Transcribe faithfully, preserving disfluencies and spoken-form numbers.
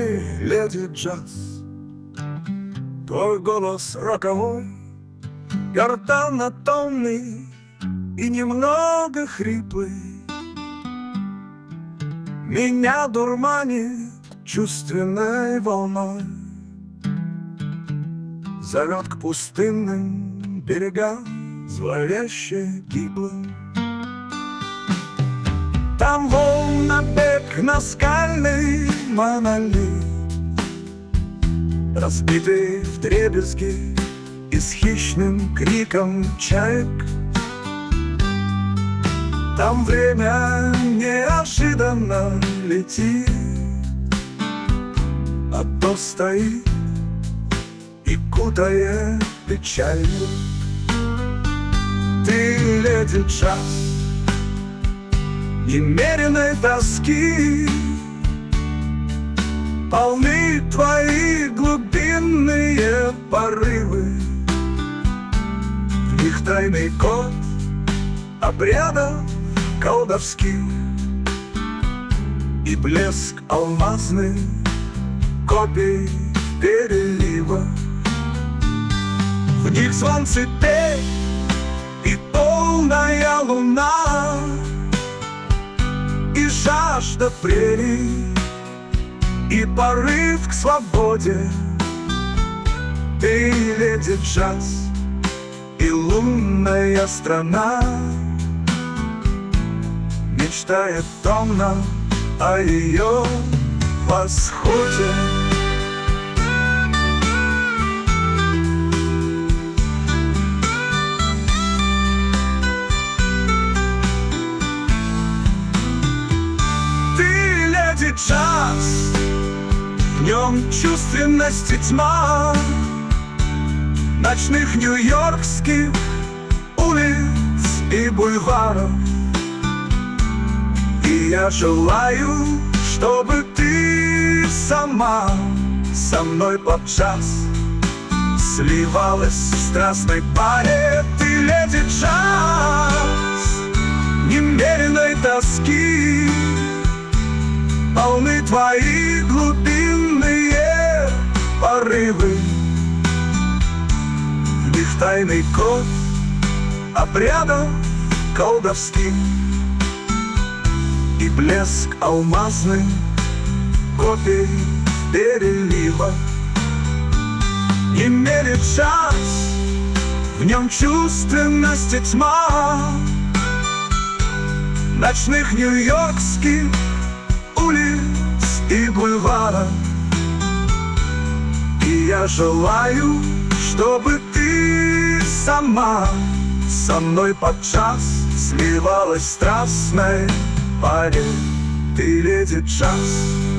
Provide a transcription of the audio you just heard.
ты, леди джаз. Твой голос роковой, гортанно-томный и немного хриплый, меня дурманит чувственной волной, зовет к пустынным берегам зловеще гиблым. Там волна бег на скальный монолит, разбитый вдребезги и с хищным криком чаек. Там время неожиданно летит, а то стоит и кутает печалью. Ты, леди джаз, немеренной тоски, полны твои глубинные порывы. В них тайный код обрядов колдовских и блеск алмазных копий перелива. В них звон цепей и полная луна, и жажда прерий, и порыв к свободе. Ты, леди джаз, и лунная страна мечтает томно о ее восходе. Ты, леди джаз, в нем чувственность и тьма ночных нью-йоркских улиц и бульваров. И я желаю, чтобы ты сама со мной подчас сливалась в страстной паре. Ты, леди джаз, немеренной тоски, полны твои глубинные порывы. В них тайный код обрядов колдовских и блеск алмазных копий перелива. Не мерит час, в нем чувственность и тьма ночных нью-йоркских улиц и бульваров. И я желаю, чтобы ты сама со мной подчас сливалась в страстной паре. Ты, леди джаз.